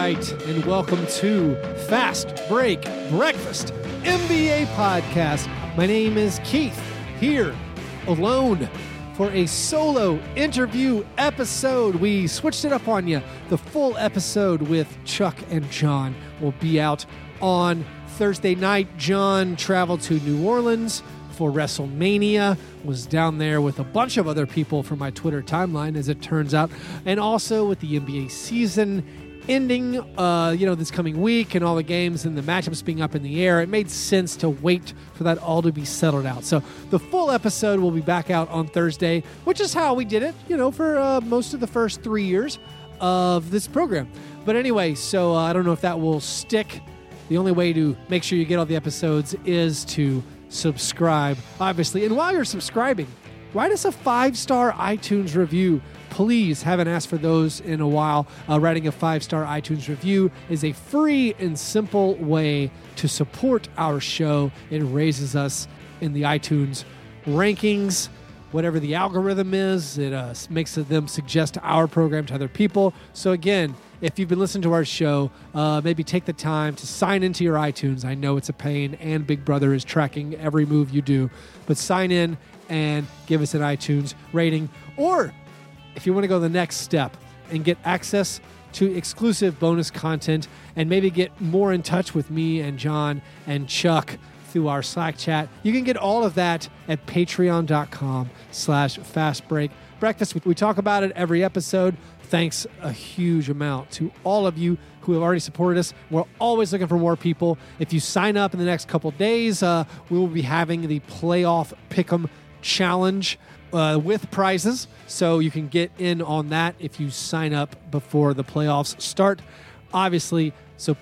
right, and welcome to Fast Break Breakfast NBA Podcast. My name is Keith, here alone for a solo interview episode. We switched it up on you. The full episode with Chuck and John will be out on Thursday night. John traveled to New Orleans for WrestleMania, was down there with a bunch of other people from my Twitter timeline, as it turns out, and also with the NBA season ending, this coming week, and all the games and the matchups being up in the air. It made sense to wait for that all to be settled out. So the full episode will be back out on Thursday, which is how we did it, for most of the first 3 years of this program. But anyway, so I don't know if that will stick. The only way to make sure you get all the episodes is to subscribe, obviously. And while you're subscribing, write us a 5-star iTunes review. Please, haven't asked for those in a while. Writing a 5-star iTunes review is a free and simple way to support our show. It raises us in the iTunes rankings, whatever the algorithm is. It makes them suggest our program to other people. So again, if you've been listening to our show, maybe take the time to sign into your iTunes. I know it's a pain, and Big Brother is tracking every move you do, but sign in and give us an iTunes rating. Or if you want to go the next step and get access to exclusive bonus content and maybe get more in touch with me and John and Chuck through our Slack chat, you can get all of that at patreon.com/fastbreakbreakfast. We talk about it every episode. Thanks a huge amount to all of you who have already supported us. We're always looking for more people. If you sign up in the next couple days, we will be having the Playoff Pick'em Challenge with prizes, so you can get in on that if you sign up before the playoffs start, obviously. So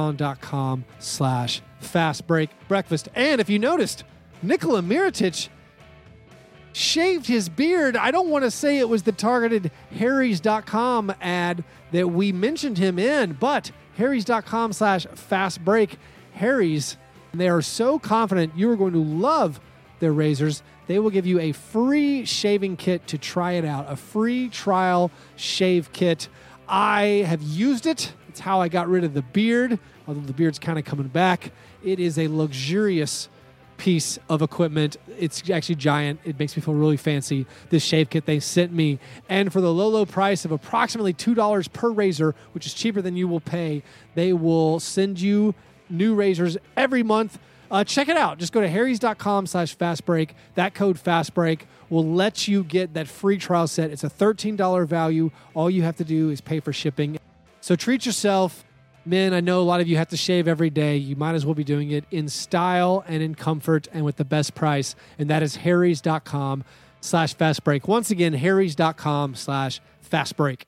patreon.com/fastbreakbreakfast. And if you noticed, Nikola Mirotic shaved his beard. I don't want to say it was the targeted Harrys.com ad that we mentioned him in, but Harrys.com/fastbreak. Harrys, they are so confident you are going to love their razors. They will give you a free shaving kit to try it out, a free trial shave kit. I have used it. It's how I got rid of the beard, although the beard's kind of coming back. It is a luxurious piece of equipment. It's actually giant. It makes me feel really fancy, this shave kit they sent me. And for the low price of approximately $2 per razor, which is cheaper than you will pay, they will send you new razors every month. Check it out. Just go to harrys.com/fastbreak. That code FASTBREAK will let you get that free trial set. It's a $13 value. All you have to do is pay for shipping. So treat yourself. Men, I know a lot of you have to shave every day. You might as well be doing it in style and in comfort and with the best price. And that is harrys.com/fastbreak. Once again, harrys.com/fastbreak.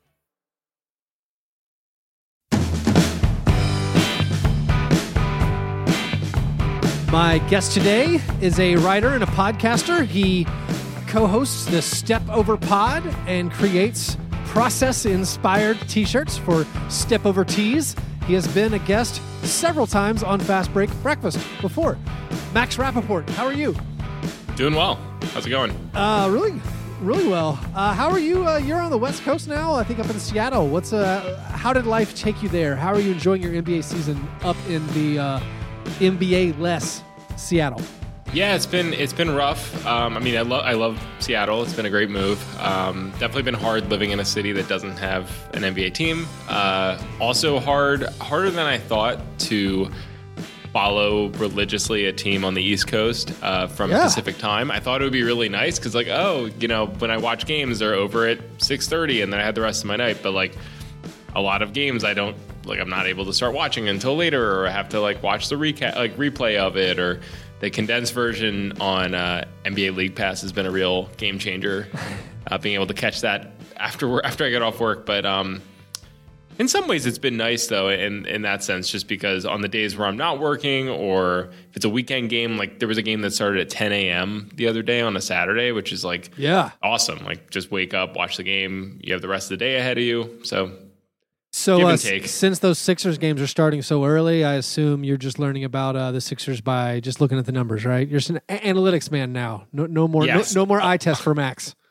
My guest today is a writer and a podcaster. He co-hosts the Step Over Pod and creates process-inspired t-shirts for Step Over Tees. He has been a guest several times on Fast Break Breakfast before. Max Rappaport, how are you? Doing well. How's it going? Really well. How are you? You're on the West Coast now, I think up in Seattle. How did life take you there? How are you enjoying your NBA season up in the NBA-less Seattle? Yeah, it's been rough. I love Seattle. It's been a great move. Definitely been hard living in a city that doesn't have an NBA team. Also harder than I thought to follow religiously a team on the East Coast from Pacific time. I thought it would be really nice because, when I watch games, they're over at 6:30, and then I had the rest of my night. But a lot of games, I'm not able to start watching until later, or I have to watch the replay of it, or the condensed version on NBA League Pass has been a real game changer. Being able to catch that after I get off work, but in some ways it's been nice though, in that sense, just because on the days where I'm not working, or if it's a weekend game, there was a game that started at 10 a.m. the other day on a Saturday, which is awesome. Just wake up, watch the game, you have the rest of the day ahead of you. So since those Sixers games are starting so early, I assume you're just learning about the Sixers by just looking at the numbers, right? You're just an analytics man now. No more eye test for Max.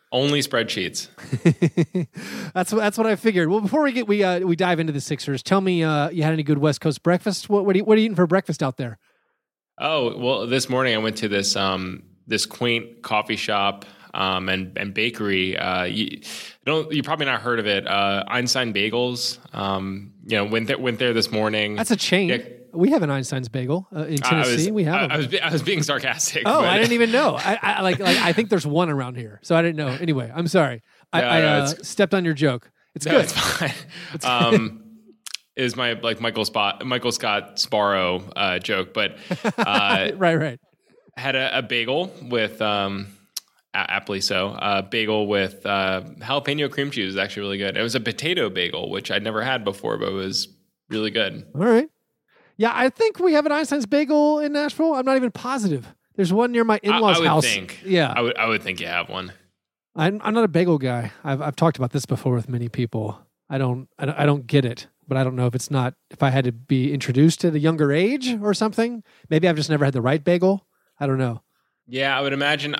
Only spreadsheets. That's what I figured. Well, before we dive into the Sixers, tell me you had any good West Coast breakfast? What are you eating for breakfast out there? Oh, well, this morning I went to this this quaint coffee shop and bakery. You probably not heard of it. Einstein Bagels. Went there this morning. That's a chain. Yeah. We have an Einstein's Bagel in Tennessee. We have. I was being sarcastic. Oh, I didn't even know. I think there's one around here, so I didn't know. Anyway, I'm sorry. I stepped on your joke. It's good. It's fine. Is my Michael Scott Sparrow joke, but right. Had a bagel with aptly so a bagel with jalapeno cream cheese. Is actually really good. It was a potato bagel, which I'd never had before, but it was really good. All right. Yeah, I think we have an Einstein's Bagel in Nashville. I'm not even positive. There's one near my in-laws' house. Yeah, I would think you have one. I'm not a bagel guy. I've talked about this before with many people. I don't get it, but I don't know if I had to be introduced at a younger age or something. Maybe I've just never had the right bagel. I don't know. Yeah, I would imagine.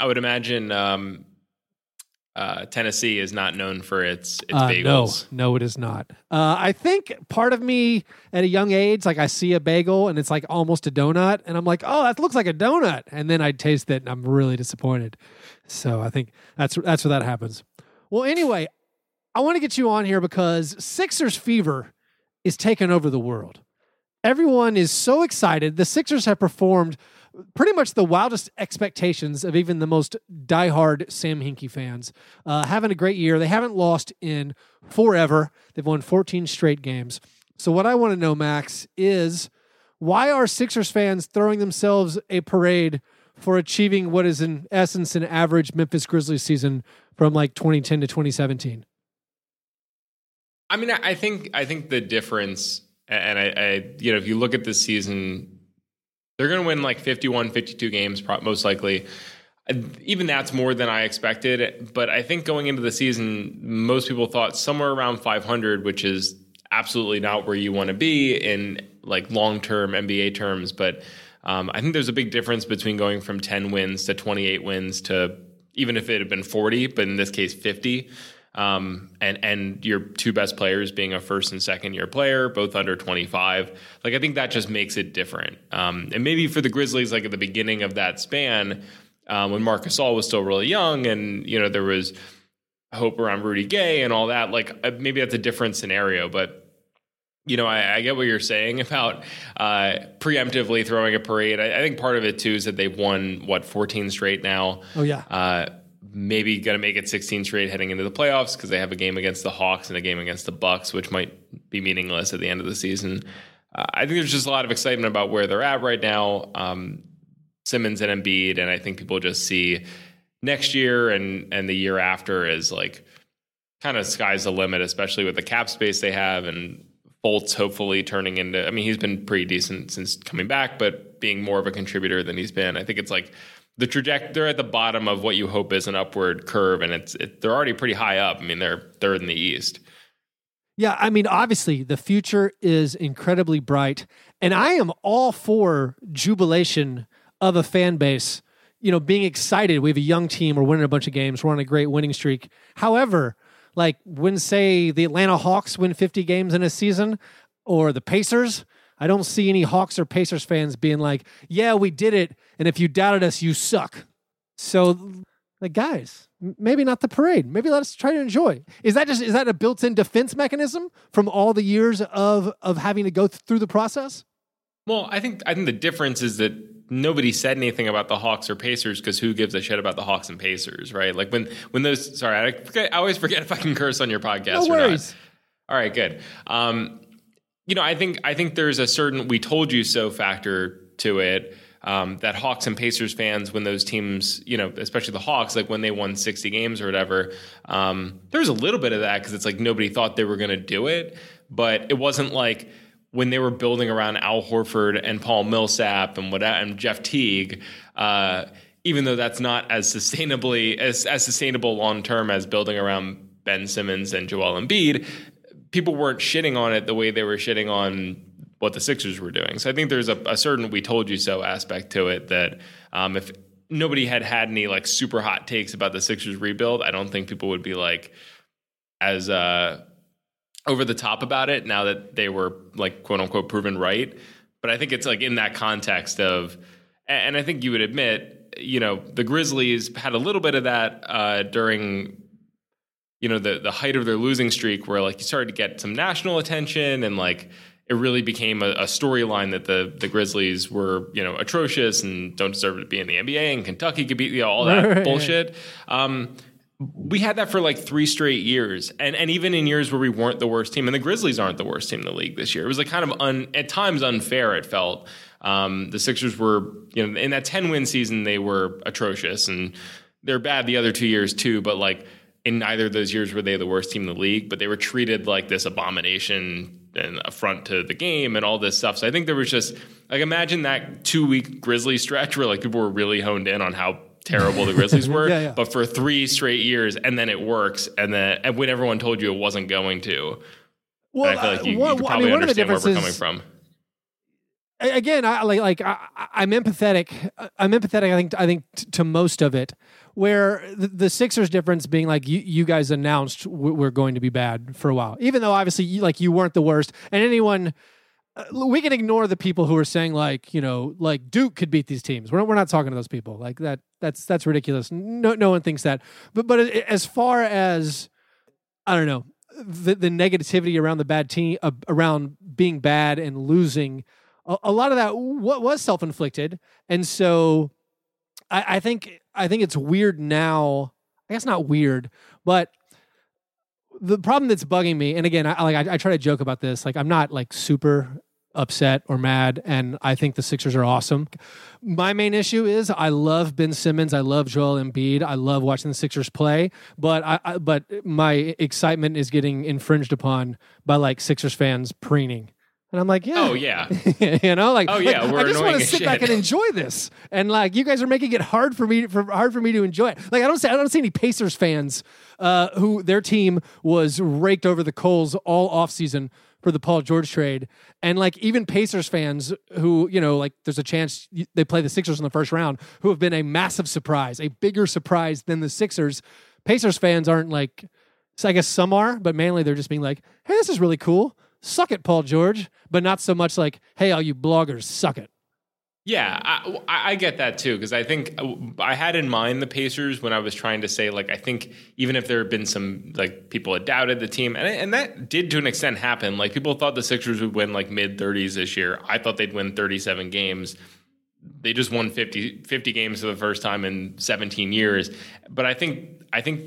Tennessee is not known for its bagels. No, it is not. I think part of me at a young age, like I see a bagel and it's like almost a donut, and I'm like, oh, that looks like a donut, and then I taste it and I'm really disappointed. So I think that's where that happens. Well, anyway, I want to get you on here because Sixers fever is taking over the world. Everyone is so excited. The Sixers have performed pretty much the wildest expectations of even the most diehard Sam Hinkie fans. Having a great year. They haven't lost in forever. They've won 14 straight games. So what I want to know, Max, is why are Sixers fans throwing themselves a parade for achieving what is in essence an average Memphis Grizzlies season from like 2010 to 2017? I mean, I think the difference, and I if you look at this season, they're going to win like 51, 52 games, most likely. Even that's more than I expected. But I think going into the season, most people thought somewhere around 500, which is absolutely not where you want to be in like long-term NBA terms. But I think there's a big difference between going from 10 wins to 28 wins to even if it had been 40, but in this case 50. And your two best players being a first and second year player, both under 25. Like, I think that just makes it different. And maybe for the Grizzlies, like at the beginning of that span, when Marc Gasol was still really young and, there was hope around Rudy Gay and all that, like maybe that's a different scenario. But, I get what you're saying about preemptively throwing a parade. I think part of it too is that they've won 14 straight now. Oh yeah. Maybe going to make it 16 straight heading into the playoffs because they have a game against the Hawks and a game against the Bucks, which might be meaningless at the end of the season. I think there's just a lot of excitement about where they're at right now. Simmons and Embiid, and I think people just see next year and the year after as like kind of sky's the limit, especially with the cap space they have and Fultz hopefully turning into. I mean, he's been pretty decent since coming back, but being more of a contributor than he's been. I think it's like. They're at the bottom of what you hope is an upward curve, and they're already pretty high up. I mean, they're third in the East. Yeah, I mean, obviously, the future is incredibly bright, and I am all for jubilation of a fan base, being excited. We have a young team, we're winning a bunch of games, we're on a great winning streak. However, like when, say, the Atlanta Hawks win 50 games in a season, or the Pacers, I don't see any Hawks or Pacers fans being like, yeah, we did it, and if you doubted us, you suck. So, like, guys, maybe not the parade. Maybe let us try to enjoy. Is that a built-in defense mechanism from all the years of having to go through the process? Well, I think the difference is that nobody said anything about the Hawks or Pacers because who gives a shit about the Hawks and Pacers, right? Like when those. Sorry, I always forget if I can curse on your podcast. No worries. Or not. All right, good. I think there's a certain "we told you so" factor to it. That Hawks and Pacers fans, when those teams, especially the Hawks, like when they won 60 games or whatever, there's a little bit of that because it's like nobody thought they were going to do it. But it wasn't like when they were building around Al Horford and Paul Millsap and Jeff Teague, even though that's not as sustainable long term as building around Ben Simmons and Joel Embiid, people weren't shitting on it the way they were shitting on what the Sixers were doing. So I think there's a certain "we told you so" aspect to it that nobody had any like super hot takes about the Sixers rebuild, I don't think people would be like as over the top about it now that they were like quote unquote proven right. But I think it's like in that context of, and I think you would admit, the Grizzlies had a little bit of that during, the height of their losing streak, where like you started to get some national attention and like it really became a storyline that the Grizzlies were, atrocious and don't deserve to be in the NBA, and Kentucky could beat all that bullshit. We had that for like 3 straight years. And even in years where we weren't the worst team, and the Grizzlies aren't the worst team in the league this year. It was like kind of at times unfair, it felt. The Sixers were, in that 10-win season, they were atrocious, and they're bad the other 2 years too. But like in neither of those years were they the worst team in the league, but they were treated like this abomination and affront to the game and all this stuff. So I think there was just like, imagine that 2-week Grizzlies stretch where like people were really honed in on how terrible the Grizzlies were, but for 3 straight years, and then it works, and when everyone told you it wasn't going to. Well, I feel like you could probably understand where we're coming from. Again, I'm empathetic. I think to most of it, where the Sixers difference being like you guys announced we're going to be bad for a while, even though obviously you weren't the worst, and anyone. We can ignore the people who are saying like Duke could beat these teams. We're not talking to those people like that. That's ridiculous. No one thinks that. But as far as I don't know the negativity around the bad team, around being bad and losing, a lot of that was self-inflicted, and so I think it's weird now. I guess not weird, but. The problem that's bugging me, and again, I try to joke about this. Like, I'm not like super upset or mad, and I think the Sixers are awesome. My main issue is I love Ben Simmons, I love Joel Embiid, I love watching the Sixers play, but but my excitement is getting infringed upon by like Sixers fans preening. And I'm like, yeah. Oh, yeah. Like, oh, yeah, I just want to sit back and enjoy this. And like, you guys are making it hard for me to enjoy it. Like, I don't see any Pacers fans who their team was raked over the coals all offseason for the Paul George trade. And like, even Pacers fans who, like there's a chance they play the Sixers in the first round, who have been a massive surprise, a bigger surprise than the Sixers. Pacers fans aren't like, so I guess some are, but mainly they're just being like, hey, this is really cool. Suck it, Paul George, but not so much like, hey, all you bloggers, suck it. Yeah, I get that too, because I think I had in mind the Pacers when I was trying to say, like, I think even if there had been some, like, people had doubted the team, and that did to an extent happen. Like, people thought the Sixers would win, like, mid-30s this year. I thought they'd win 37 games. They just won 50 games for the first time in 17 years. But I think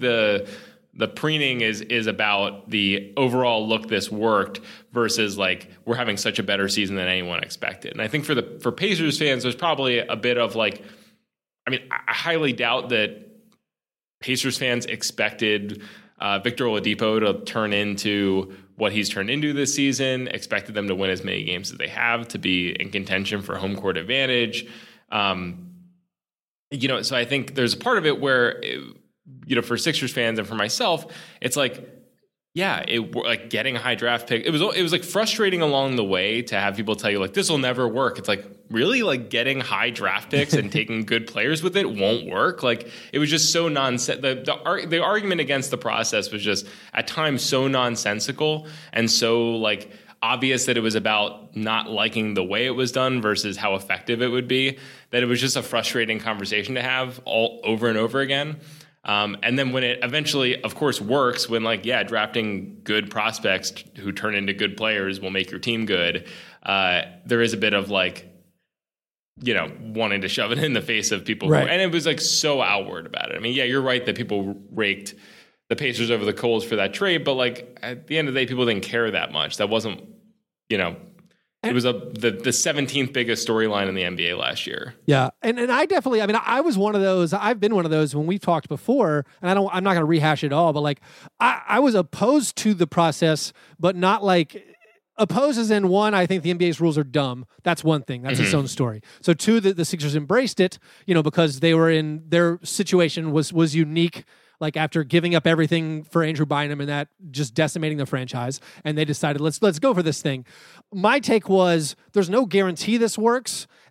the preening is about the overall look this worked versus like we're having such a better season than anyone expected. And I think for Pacers fans, there's probably a bit of like, I mean, I highly doubt that Pacers fans expected Victor Oladipo to turn into what he's turned into this season, expected them to win as many games as they have, to be in contention for home court advantage. So I think there's a part of it where for Sixers fans and for myself, it's like, yeah, like getting a high draft pick. It was like frustrating along the way to have people tell you like this will never work. It's like, really, like getting high draft picks and taking good players with it won't work. Like it was just so nonsense. The argument against the process was just at times so nonsensical and so like obvious that it was about not liking the way it was done versus how effective it would be, that it was just a frustrating conversation to have all over and over again. And then when it eventually, of course, works, when like, yeah, drafting good prospects who turn into good players will make your team good, there is a bit of like, wanting to shove it in the face of people. Right. And it was like so outward about it. I mean, yeah, you're right that people raked the Pacers over the coals for that trade, but like at the end of the day, people didn't care that much. That wasn't, it was the 17th biggest storyline in the NBA last year. Yeah, and I definitely, I mean, I was one of those. I've been one of those when we've talked before, and I'm not going to rehash it all, but like I was opposed to the process, but not like opposed as in one. I think the NBA's rules are dumb. That's one thing. That's its own story. So two, the Sixers embraced it, because they were in their situation was unique. Like after giving up everything for Andrew Bynum and that just decimating the franchise, and they decided let's go for this thing. My take was there's no guarantee this works,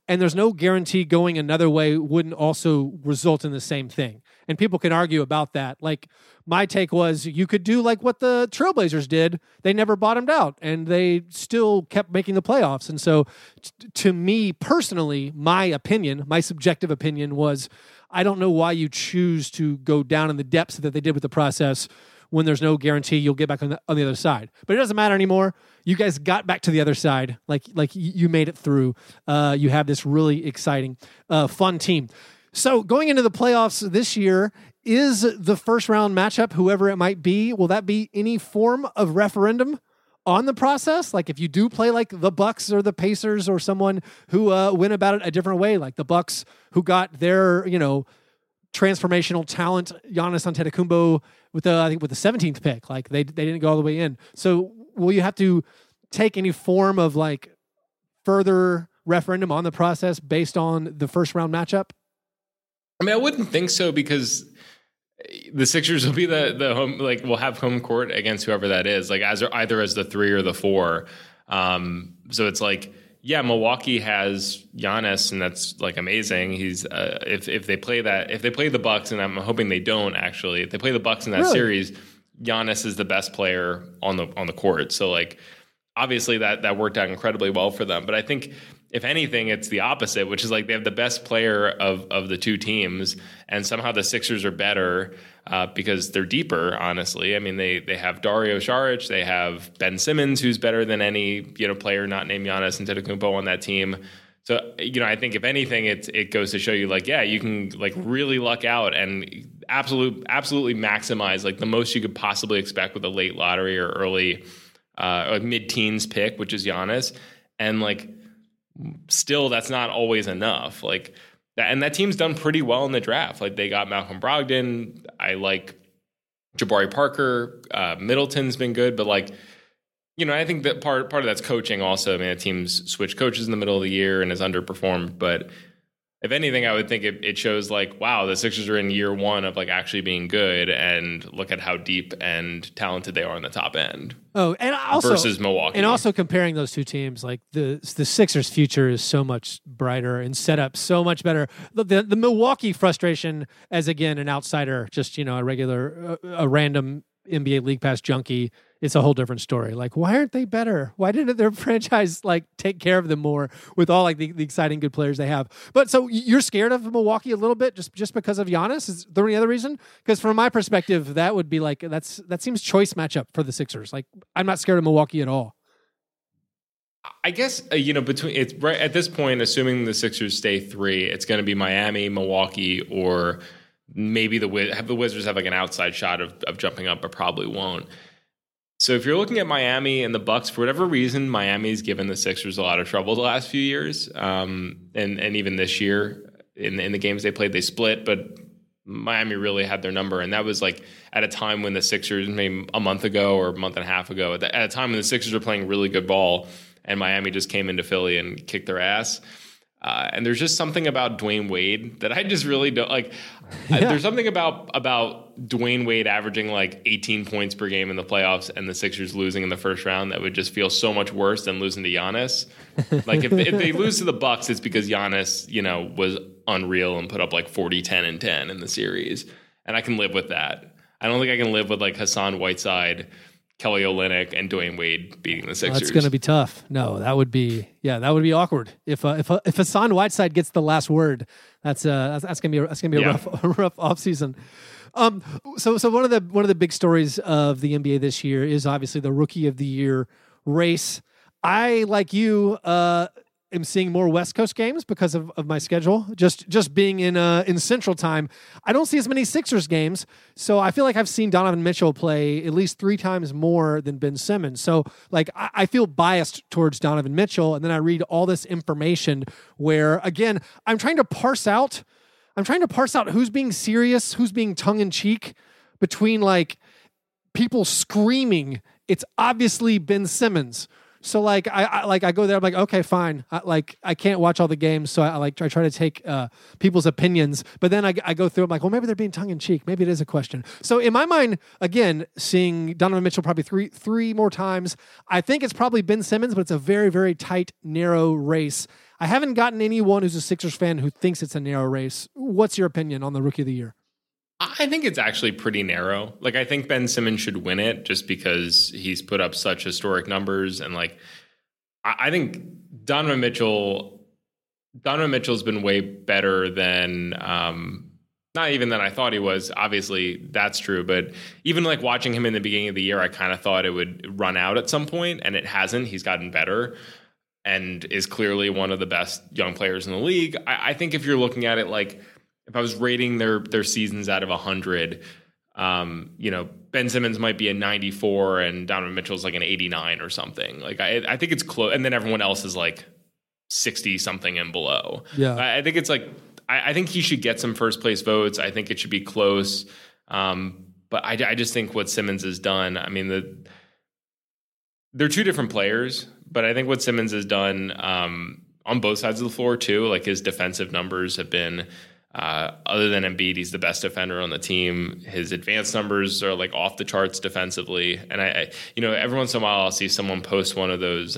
and there's no guarantee going another way wouldn't also result in the same thing. And people can argue about that. Like, my take was you could do like what the Trailblazers did. They never bottomed out, and they still kept making the playoffs. And so to me personally, my opinion, my subjective opinion was, I don't know why you choose to go down in the depths that they did with the process when there's no guarantee you'll get back on the other side. But it doesn't matter anymore. You guys got back to the other side. Like you made it through. You have this really exciting, fun team. So going into the playoffs this year, is the first round matchup, whoever it might be, will that be any form of referendum on the process? Like if you do play like the Bucks or the Pacers or someone who went about it a different way, like the Bucks who got their, transformational talent, Giannis Antetokounmpo, with the 17th pick, like they didn't go all the way in. So will you have to take any form of like further referendum on the process based on the first round matchup? I mean, I wouldn't think so, because the Sixers will be the home, like will have home court against whoever that is, like either as the 3 or the 4. So it's like, yeah, Milwaukee has Giannis, and that's like amazing. He's if they play the Bucks, and I'm hoping they don't actually. If they play the Bucks in that series, Giannis is the best player on the court. So like obviously that worked out incredibly well for them. But I think if anything, it's the opposite, which is like they have the best player of the two teams, and somehow the Sixers are better because they're deeper, honestly. I mean, they have Dario Saric, they have Ben Simmons, who's better than any player not named Giannis Antetokounmpo on that team. So, I think if anything, it goes to show you, like, yeah, you can like really luck out and absolutely maximize like the most you could possibly expect with a late lottery or early or mid-teens pick, which is Giannis, and like still that's not always enough. Like and that team's done pretty well in the draft. Like they got Malcolm Brogdon. I like Jabari Parker. Middleton's been good, but like, I think that part of that's coaching also. I mean, the team's switched coaches in the middle of the year and has underperformed. But if anything, I would think it shows like, wow, the Sixers are in year one of like actually being good, and look at how deep and talented they are on the top end. Oh, and also versus Milwaukee, and also comparing those two teams, like the Sixers' future is so much brighter and set up so much better. The Milwaukee frustration, as again an outsider, just a regular, a random NBA League Pass junkie, it's a whole different story. Like, why aren't they better? Why didn't their franchise like take care of them more with all like the exciting good players they have? But so you're scared of Milwaukee a little bit just because of Giannis? Is there any other reason? Because from my perspective, that would be like that seems choice matchup for the Sixers. Like, I'm not scared of Milwaukee at all. I guess between it's right at this point, assuming the Sixers stay 3, it's going to be Miami, Milwaukee, or maybe the Wizards have like an outside shot of jumping up, but probably won't. So if you're looking at Miami and the Bucks, for whatever reason, Miami's given the Sixers a lot of trouble the last few years, and even this year in the games they played, they split, but Miami really had their number, and that was like at a time when the Sixers, maybe a month ago or a month and a half ago, at a time when the Sixers were playing really good ball, and Miami just came into Philly and kicked their ass. And there's just something about Dwayne Wade that I just really don't like. Yeah. There's something about Dwayne Wade averaging like 18 points per game in the playoffs and the Sixers losing in the first round that would just feel so much worse than losing to Giannis. Like if they lose to the Bucks, it's because Giannis, was unreal and put up like 40, 10, and 10 in the series. And I can live with that. I don't think I can live with like Hassan Whiteside, Kelly Olynyk, and Dwayne Wade beating the Sixers. That's going to be tough. No, that would be awkward. If Hassan Whiteside gets the last word, that's going to be a rough offseason. So one of the big stories of the NBA this year is obviously the Rookie of the Year race. I, like you, am seeing more West Coast games because of my schedule. Just being in Central Time, I don't see as many Sixers games, so I feel like I've seen Donovan Mitchell play at least 3 times more than Ben Simmons. So like I feel biased towards Donovan Mitchell, and then I read all this information where, again, I'm trying to parse out who's being serious, who's being tongue in cheek, between like people screaming it's obviously Ben Simmons. So like I go there, I'm like, okay, fine. I can't watch all the games, so I try to take people's opinions. But then I go through, I'm like, well, maybe they're being tongue in cheek. Maybe it is a question. So in my mind, again, seeing Donovan Mitchell probably three more times, I think it's probably Ben Simmons, but it's a very, very tight, narrow race. I haven't gotten anyone who's a Sixers fan who thinks it's a narrow race. What's your opinion on the Rookie of the Year? I think it's actually pretty narrow. Like, I think Ben Simmons should win it just because he's put up such historic numbers. And like, I think Donovan Mitchell's been way better than, not even than I thought he was. Obviously, that's true. But even like watching him in the beginning of the year, I kind of thought it would run out at some point, and it hasn't. He's gotten better and is clearly one of the best young players in the league. I think if you're looking at it like, if I was rating their seasons out of 100, Ben Simmons might be a 94 and Donovan Mitchell's like an 89 or something. Like I think it's close, and then everyone else is like 60 something and below. Yeah, I think it's like I think he should get some first place votes. I think it should be close, but I just think what Simmons has done. I mean, they're two different players, but I think what Simmons has done on both sides of the floor too. Like his defensive numbers have been. Other than Embiid, he's the best defender on the team. His advanced numbers are like off the charts defensively. And I every once in a while I'll see someone post one of those,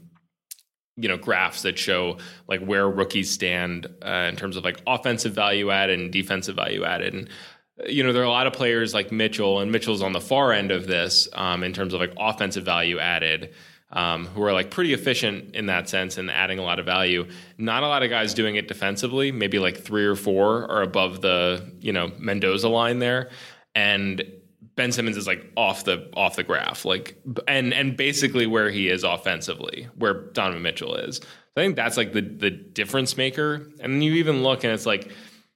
graphs that show like where rookies stand in terms of like offensive value added and defensive value added. And, there are a lot of players like Mitchell, and Mitchell's on the far end of this in terms of like offensive value added. Who are like pretty efficient in that sense and adding a lot of value. Not a lot of guys doing it defensively. Maybe like 3 or 4 are above the Mendoza line there, and Ben Simmons is like off the graph, like and basically where he is offensively, where Donovan Mitchell is. So I think that's like the difference maker. And then you even look and it's like,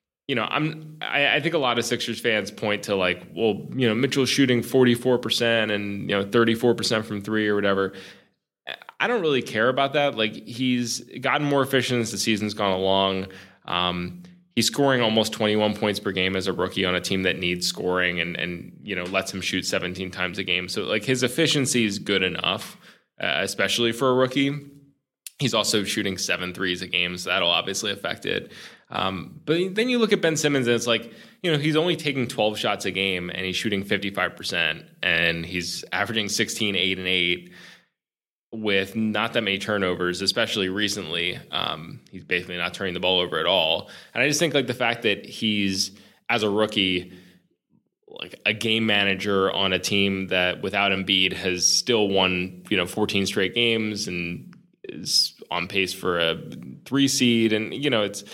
I think a lot of Sixers fans point to like, well, Mitchell's shooting 44% and 34% from 3 or whatever. I don't really care about that. Like, he's gotten more efficient as the season's gone along. He's scoring almost 21 points per game as a rookie on a team that needs scoring and lets him shoot 17 times a game. So like his efficiency is good enough, especially for a rookie. He's also shooting 7 threes a game, so that'll obviously affect it. But then you look at Ben Simmons and it's like, he's only taking 12 shots a game and he's shooting 55% and he's averaging 16, 8, and 8. With not that many turnovers, especially recently. He's basically not turning the ball over at all. And I just think like the fact that he's, as a rookie, like a game manager on a team that without Embiid has still won, 14 straight games and is on pace for a 3 seed. And, it's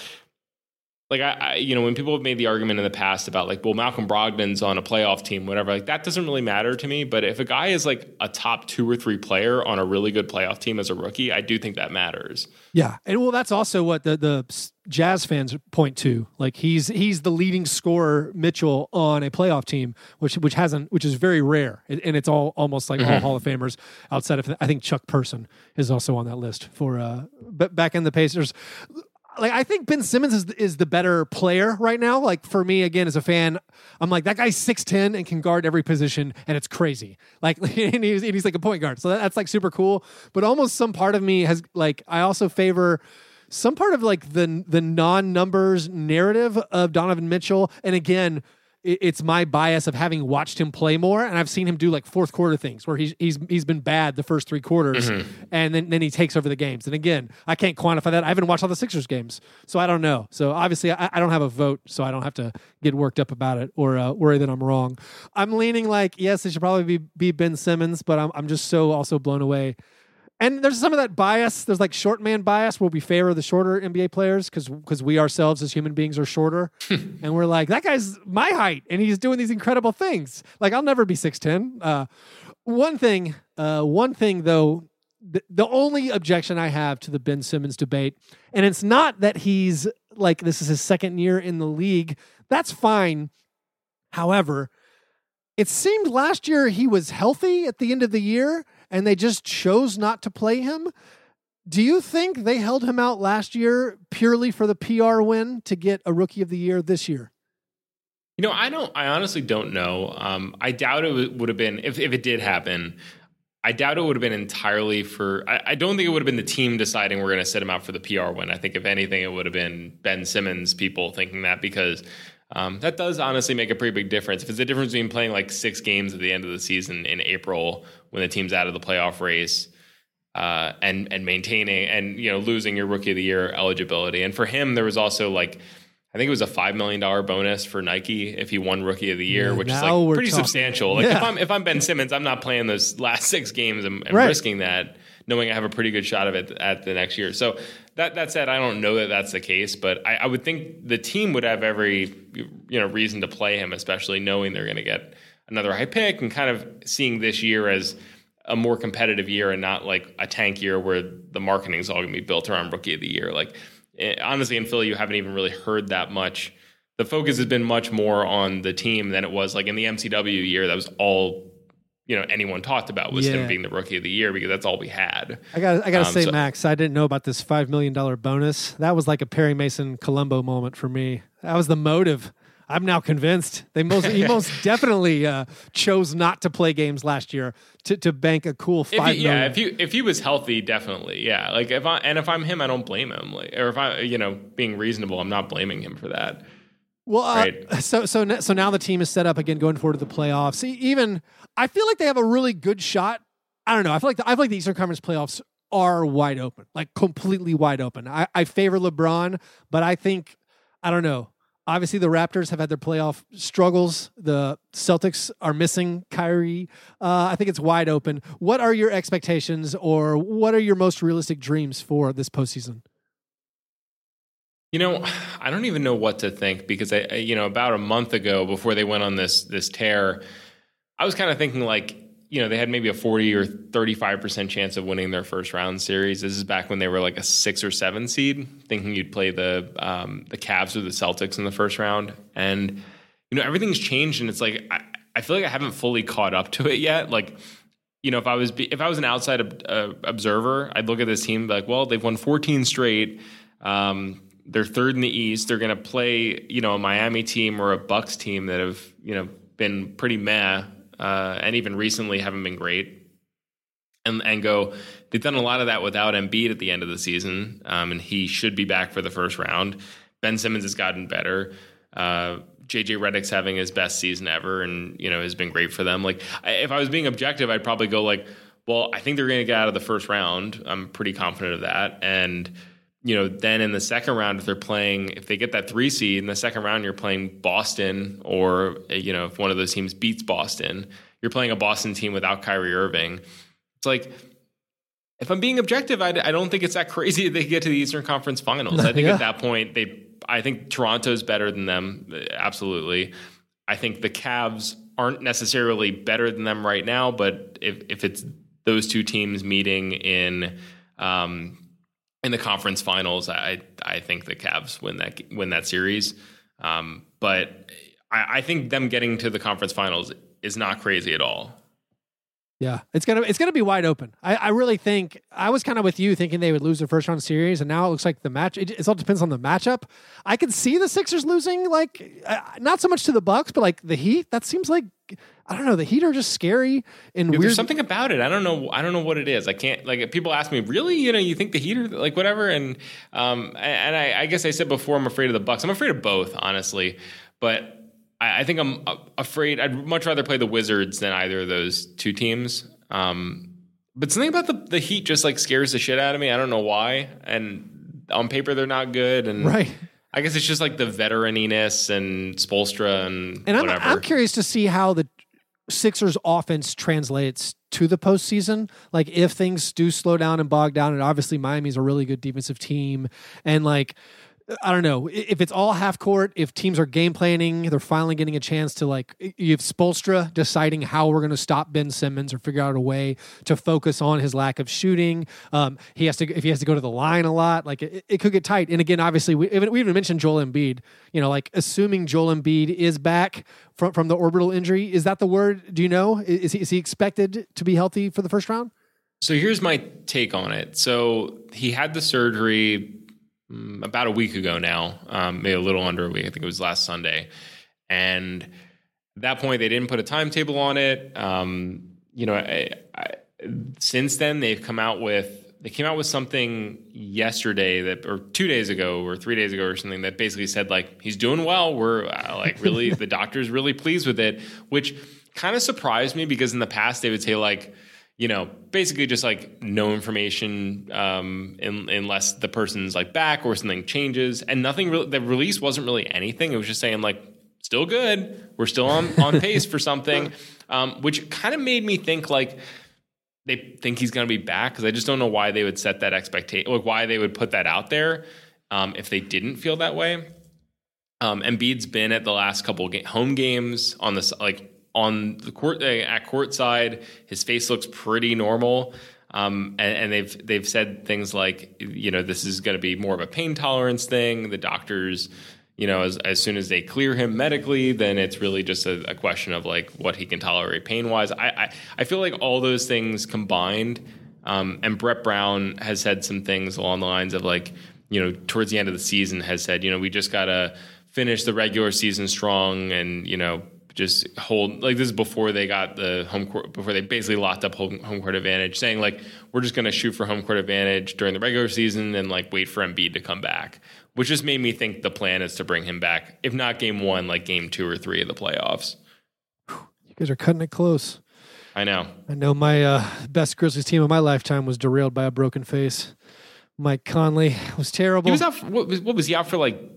like, when people have made the argument in the past about like, well, Malcolm Brogdon's on a playoff team, whatever, like that doesn't really matter to me. But if a guy is like a top 2 or 3 player on a really good playoff team as a rookie, I do think that matters. Yeah. And well, that's also what the Jazz fans point to. Like he's the leading scorer, Mitchell, on a playoff team, which is very rare. And it's all almost like all Hall of Famers outside of, I think Chuck Person is also on that list for back in the Pacers. Like, I think Ben Simmons is the better player right now. Like, for me, again, as a fan, I'm like, that guy's 6'10" and can guard every position, and it's crazy. Like, and he's like a point guard. So that's like super cool. But almost some part of me has, like, I also favor some part of like the non-numbers narrative of Donovan Mitchell. And again, it's my bias of having watched him play more, and I've seen him do like fourth quarter things where he's been bad the first 3 quarters, and then he takes over the games. And again, I can't quantify that. I haven't watched all the Sixers games, so I don't know. So obviously, I don't have a vote, so I don't have to get worked up about it or worry that I'm wrong. I'm leaning like yes, it should probably be Ben Simmons, but I'm just so also blown away. And there's some of that bias. There's like short man bias where we favor the shorter NBA players because we ourselves as human beings are shorter. And we're like, that guy's my height and he's doing these incredible things. Like, I'll never be 6'10". One thing though, the only objection I have to the Ben Simmons debate, and it's not that he's like, this is his second year in the league. That's fine. However, it seemed last year he was healthy at the end of the year, and they just chose not to play him. Do you think they held him out last year purely for the PR win to get a Rookie of the Year this year? I honestly don't know. I doubt it would have been, if it did happen, I doubt it would have been entirely for, I don't think it would have been the team deciding we're going to sit him out for the PR win. I think if anything, it would have been Ben Simmons people thinking that, because that does honestly make a pretty big difference. If it's the difference between playing like 6 games at the end of the season in April when the team's out of the playoff race, and maintaining and losing your Rookie of the Year eligibility. And for him, there was also like, I think it was a $5 million bonus for Nike if he won Rookie of the Year, which is like pretty substantial. Like if I'm Ben Simmons, I'm not playing those last 6 games and risking that, knowing I have a pretty good shot of it at the next year. So that said, I don't know that that's the case, but I would think the team would have every reason to play him, especially knowing they're going to get another high pick and kind of seeing this year as a more competitive year and not like a tank year where the marketing is all going to be built around Rookie of the Year. Like, honestly, in Philly, you haven't even really heard that much. The focus has been much more on the team than it was like in the MCW year. That was all anyone talked about was him being the Rookie of the Year because that's all we had. I gotta say, Max, I didn't know about this $5 million bonus. That was like a Perry Mason Columbo moment for me. That was the motive. I'm now convinced he most definitely chose not to play games last year to bank a cool $5 million. Yeah, if he was healthy, definitely. Yeah, like if I'm him, I don't blame him. Like, or if I being reasonable, I'm not blaming him for that. Well, right. So now the team is set up again going forward to the playoffs. Even I feel like they have a really good shot. I don't know. I feel like the Eastern Conference playoffs are wide open, like completely wide open. I favor LeBron, but I don't know. Obviously, the Raptors have had their playoff struggles. The Celtics are missing Kyrie. I think it's wide open. What are your expectations, or what are your most realistic dreams for this postseason? I don't even know what to think because I about a month ago, before they went on this tear, I was kind of thinking like, they had maybe a 40 or 35% chance of winning their first round series. This is back when they were like a 6 or 7 seed, thinking you'd play the Cavs or the Celtics in the first round. And, everything's changed. And it's like, I feel like I haven't fully caught up to it yet. Like, if I was an outside observer, I'd look at this team and be like, well, they've won 14 straight. They're third in the East. They're going to play, a Miami team or a Bucks team that have, been pretty meh. And even recently haven't been great, and go, they've done a lot of that without Embiid at the end of the season, and he should be back for the first round. Ben Simmons has gotten better. JJ Redick's having his best season ever, and has been great for them. Like, if I was being objective, I'd probably go like, well, I think they're going to get out of the first round. I'm pretty confident of that, and then in the second round, if they get that 3 seed in the second round, you're playing Boston, or, if one of those teams beats Boston, you're playing a Boston team without Kyrie Irving. It's like, if I'm being objective, I don't think it's that crazy that they get to the Eastern Conference Finals. I think at that point, I think Toronto's better than them. Absolutely. I think the Cavs aren't necessarily better than them right now, but if it's those two teams meeting in the conference finals, I think the Cavs win that series. But I think them getting to the conference finals is not crazy at all. Yeah, it's gonna be wide open. I really think I was kind of with you thinking they would lose their first round series, and now it looks like the match. It all depends on the matchup. I could see the Sixers losing, like not so much to the Bucks, but like the Heat. That seems like, I don't know. The Heat are just scary and weird. There's something about it. I don't know what it is. I can't, like, people ask me, really, you think the Heat are like whatever? And I guess I said before, I'm afraid of the Bucks. I'm afraid of both, honestly. But I think I'm afraid. I'd much rather play the Wizards than either of those two teams. But something about the Heat just like scares the shit out of me. I don't know why. And on paper, they're not good. And right. I guess it's just like the veteraniness and Spoelstra and whatever. I'm curious to see how the Sixers offense translates to the postseason. Like, if things do slow down and bog down, and obviously Miami's a really good defensive team, and like, I don't know, if it's all half court, if teams are game planning, they're finally getting a chance to, like, you have Spoelstra deciding how we're going to stop Ben Simmons or figure out a way to focus on his lack of shooting. If he has to go to the line a lot, like it could get tight. And again, obviously we even mentioned Joel Embiid, like assuming Joel Embiid is back from the orbital injury. Is that the word? Do you know? Is he expected to be healthy for the first round? So here's my take on it. So he had the surgery about a week ago now, maybe a little under a week. I think it was last Sunday. And at that point, they didn't put a timetable on it. Since then, they came out with something yesterday or 2 days ago or 3 days ago or something that basically said, like, he's doing well. We're really, the doctor's really pleased with it, which kind of surprised me because in the past they would say, like, basically just like no information unless the person's like back or something changes, and nothing really. The release wasn't really anything. It was just saying like, still good. We're still on pace for something, which kind of made me think like they think he's going to be back, because I just don't know why they would set that expectation, like why they would put that out there if they didn't feel that way. Embiid's been at the last couple home games on this, like on the court at courtside. His face looks pretty normal, and they've said things like, this is going to be more of a pain tolerance thing. The doctors, as soon as they clear him medically, then it's really just a question of like what he can tolerate pain wise. I feel like all those things combined, and Brett Brown has said some things along the lines of like, towards the end of the season has said, we just got to finish the regular season strong and, just hold, like this is before they got the home court, before they basically locked up home court advantage, saying like, we're just going to shoot for home court advantage during the regular season and like wait for Embiid to come back, which just made me think the plan is to bring him back, if not game 1, like game 2 or 3 of the playoffs. You guys are cutting it close. I know my best Grizzlies team of my lifetime was derailed by a broken face. Mike Conley was terrible. He was out for, what was he out for, like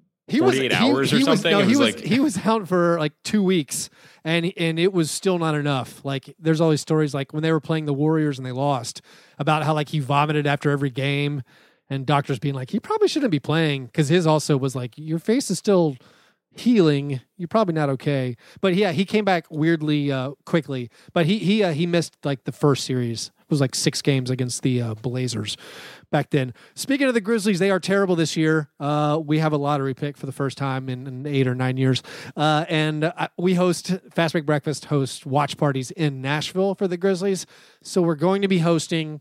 48 hours or something? No, he was out for like 2 weeks, and it was still not enough. Like there's all these stories like when they were playing the Warriors and they lost, about how like he vomited after every game, and doctors being like, he probably shouldn't be playing, because his also was like, your face is still healing, you're probably not okay. But yeah, he came back weirdly quickly, but he missed like the first series. It was like 6 games against the Blazers back then. Speaking of the Grizzlies, they are terrible this year. We have a lottery pick for the first time in 8 or 9 years. And we host, Fast Break Breakfast hosts watch parties in Nashville for the Grizzlies. So we're going to be hosting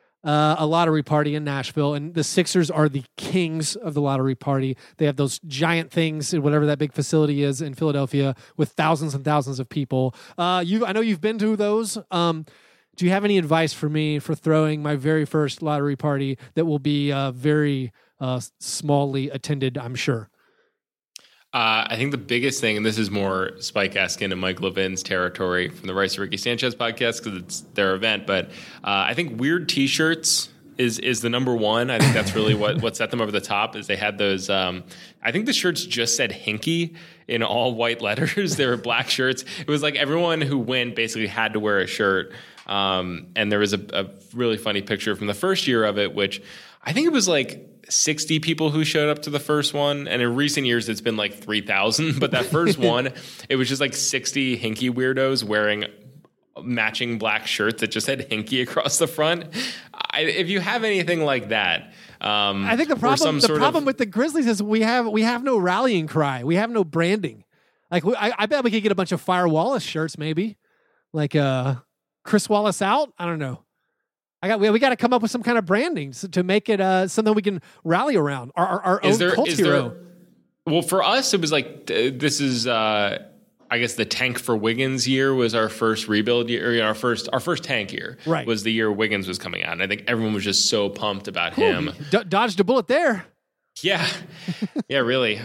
a lottery party in Nashville, and the Sixers are the kings of the lottery party. They have those giant things in whatever that big facility is in Philadelphia with thousands and thousands of people. I know you've been to those. Do you have any advice for me for throwing my very first lottery party that will be very smallly attended, I'm sure? I think the biggest thing, and this is more Spike Eskin and Mike Levin's territory from the Rice to Ricky Sanchez podcast because it's their event, but I think weird T-shirts is the number one. I think that's really what set them over the top. Is they had those. I think the shirts just said Hinkie in all white letters. They were black shirts. It was like everyone who went basically had to wear a shirt. And there was a really funny picture from the first year of it, which I think it was like 60 people who showed up to the first one. And in recent years, it's been like 3,000. But that first one, it was just like 60 Hinkie weirdos wearing matching black shirts that just had Hinkie across the front. If you have anything like that, I think the problem with the Grizzlies is we have no rallying cry. We have no branding. Like I bet we could get a bunch of Fire Wallace shirts, maybe like Chris Wallace out. I don't know. We got to come up with some kind of branding to make it something we can rally around. Our own cult hero. Well, for us, it was like this is. I guess the tank for Wiggins year was our first rebuild year. Our first tank year was the year Wiggins was coming out, and I think everyone was just so pumped about him. Dodged a bullet there. Yeah, yeah, really.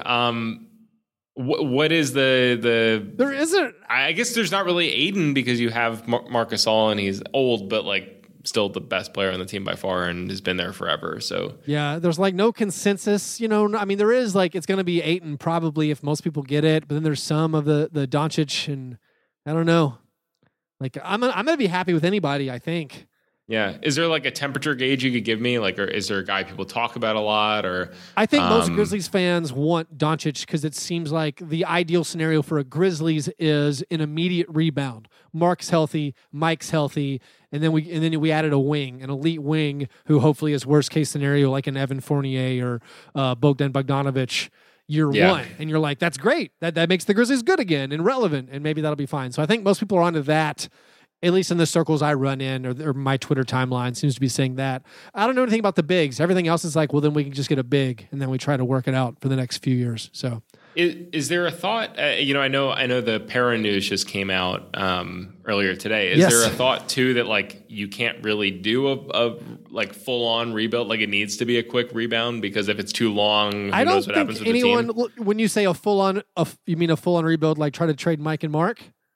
What is the? There isn't. I guess there's not really Aiden because you have Marc Gasol and he's old, but like still the best player on the team by far and has been there forever. So yeah, there's like no consensus. I mean, there is like it's going to be Ayton probably if most people get it, but then there's some of the Doncic, and I don't know. Like I'm gonna be happy with anybody. I think. Yeah. Is there like a temperature gauge you could give me? Like, or is there a guy people talk about a lot? Or I think most Grizzlies fans want Doncic because it seems like the ideal scenario for a Grizzlies is an immediate rebound. Mark's healthy, Mike's healthy, and then we added an elite wing who hopefully is worst case scenario like an Evan Fournier or Bogdan Bogdanovic year one. And you're like, that's great. That makes the Grizzlies good again and relevant, and maybe that'll be fine. So I think most people are onto that. At least in the circles I run in, or my Twitter timeline seems to be saying that. I don't know anything about the bigs. Everything else is like, well, then we can just get a big, and then we try to work it out for the next few years. So, is there a thought? I know the Para news just came out earlier today. Is there a thought too that like you can't really do a like full on rebuild? Like it needs to be a quick rebound because if it's too long, who knows what happens with the team? When you say a full on rebuild, like try to trade Mike and Mark.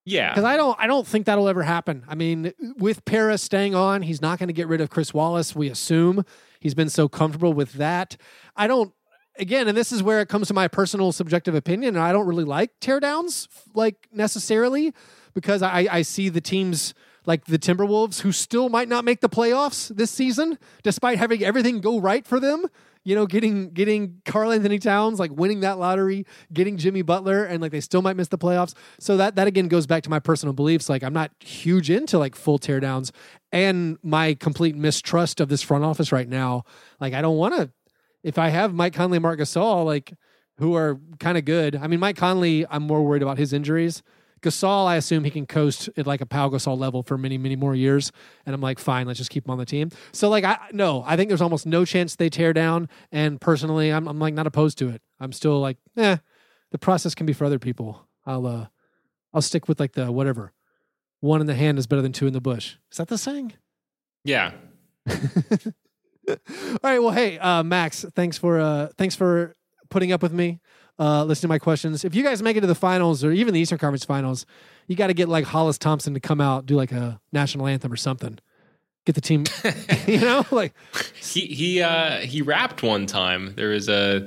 Yeah. Because I don't think that'll ever happen. I mean, with Paris staying on, he's not going to get rid of Chris Wallace, we assume. He's been so comfortable with that. Again, and this is where it comes to my personal subjective opinion, and I don't really like teardowns, like, necessarily, because I see the teams like the Timberwolves, who still might not make the playoffs this season, despite having everything go right for them. You know, getting Karl-Anthony Towns, like winning that lottery, getting Jimmy Butler, and like they still might miss the playoffs. So that again goes back to my personal beliefs. Like, I'm not huge into like full teardowns, and my complete mistrust of this front office right now. Like, I don't want to. If I have Mike Conley and Marc Gasol, like, who are kind of good. I mean, Mike Conley, I'm more worried about his injuries. Gasol, I assume he can coast at like a Pau Gasol level for many, many more years. And I'm like, fine, let's just keep him on the team. So like, I think there's almost no chance they tear down. And personally, I'm like not opposed to it. I'm still like, the process can be for other people. I'll stick with like the whatever. One in the hand is better than two in the bush. Is that the saying? Yeah. All right. Well, hey, Max, thanks for putting up with me. Listen to my questions. If you guys make it to the finals or even the Eastern Conference Finals, you got to get like Hollis Thompson to come out, do like a national anthem or something. Get the team, like he rapped one time. There's a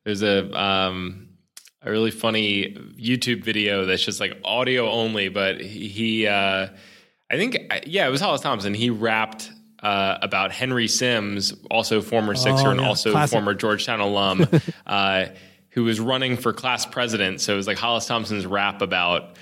really funny YouTube video that's just like audio only, but it was Hollis Thompson. He rapped about Henry Sims, also former Sixer and also classic. Former Georgetown alum, who was running for class president. So it was like Hollis Thompson's rap about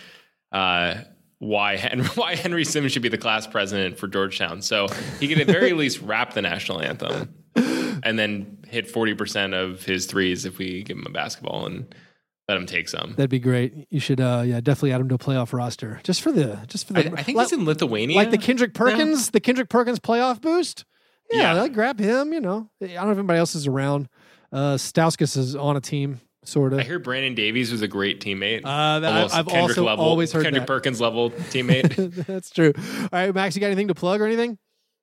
why Henry Sims should be the class president for Georgetown. So he could at very least rap the national anthem and then hit 40% of his threes if we give him a basketball and let him take some. That'd be great. You should, definitely add him to a playoff roster just for the. I think he's in Lithuania, like the Kendrick Perkins playoff boost. Yeah, like grab him. I don't know if anybody else is around. Stauskas is on a team, sort of. I heard Brandon Davies was a great teammate. I've also always heard Kendrick Perkins level teammate. That's true. All right, Max, you got anything to plug or anything?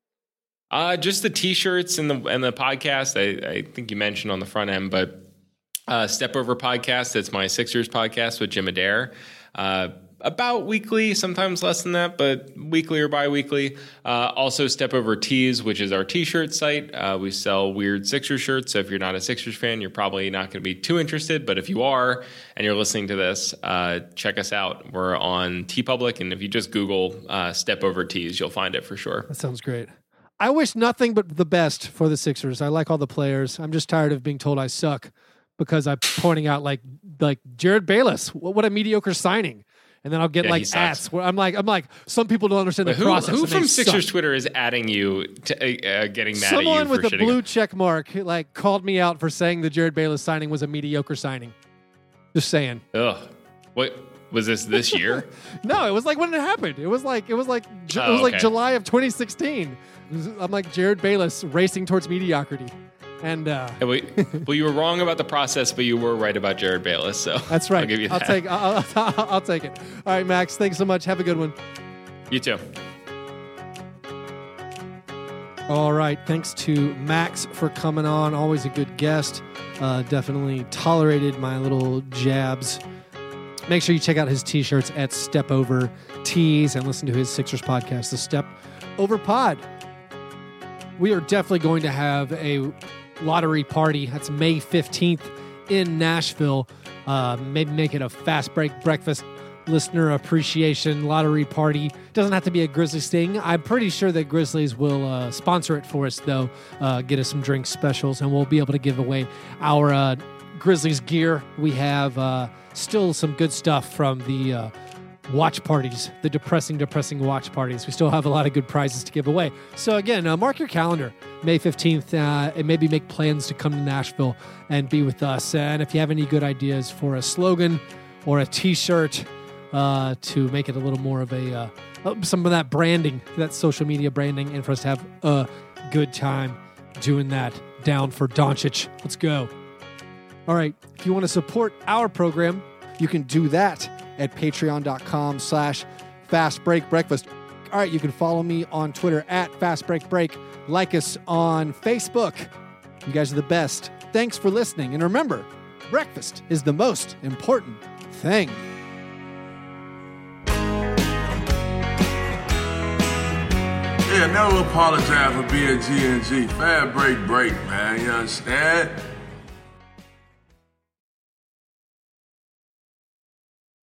Just the T-shirts and the podcast. I think you mentioned on the front end, but Step Over podcast. That's my Sixers podcast with Jim Adair. About weekly, sometimes less than that, but weekly or bi-weekly. Also Step Over Tees, which is our T-shirt site. We sell weird Sixers shirts, so if you're not a Sixers fan, you're probably not going to be too interested, but if you are and you're listening to this, check us out. We're on TeePublic, and if you just Google Step Over Tees, you'll find it for sure. That sounds great. I wish nothing but the best for the Sixers. I like all the players. I'm just tired of being told I suck because I'm pointing out like Jared Bayless. What a mediocre signing. And then I'll get ads where I'm like, some people don't understand the process. Who from Sixers Twitter is adding you to getting mad at you? Someone with a blue up? check mark called me out for saying the Jared Bayless signing was a mediocre signing. Just saying. Ugh. What was this year? No, it was like when it happened. It was like July of 2016. I'm like Jared Bayless racing towards mediocrity. And well, you were wrong about the process, but you were right about Jared Bayless. So that's right. I'll give you that. I'll take it. All right, Max. Thanks so much. Have a good one. You too. All right. Thanks to Max for coming on. Always a good guest. Definitely tolerated my little jabs. Make sure you check out his T-shirts at Step Over Tees and listen to his Sixers podcast, the Step Over Pod. We are definitely going to have a lottery party. That's May 15th in Nashville. Maybe make it a fast break breakfast listener appreciation lottery party. Doesn't have to be a Grizzlies thing. I'm pretty sure that Grizzlies will sponsor it for us, though. Get us some drink specials, and we'll be able to give away our Grizzlies gear. We have still some good stuff from the watch parties, the depressing watch parties. We still have a lot of good prizes to give away. So again, mark your calendar, May 15th, and maybe make plans to come to Nashville and be with us. And if you have any good ideas for a slogan or a T-shirt to make it a little more of a some of that branding, that social media branding, and for us to have a good time doing that, down for Doncic. Let's go. All right. If you want to support our program, you can do that at patreon.com/fastbreakbreakfast. All right, you can follow me on Twitter at fastbreakbreak. Like us on Facebook. You guys are the best. Thanks for listening. And remember, breakfast is the most important thing. never apologize for being G&G. Fast break, man. You understand?